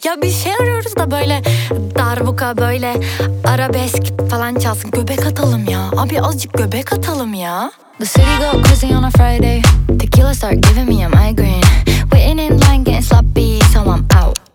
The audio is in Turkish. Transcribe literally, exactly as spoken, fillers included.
Ya bir şey arıyoruz da böyle darbuka, böyle arabesk falan çalsın. Göbek atalım ya. Abi azıcık göbek atalım ya. The city go crazy on a Friday. Tequila start giving me a migraine. Waiting in line getting sloppy, so I'm out.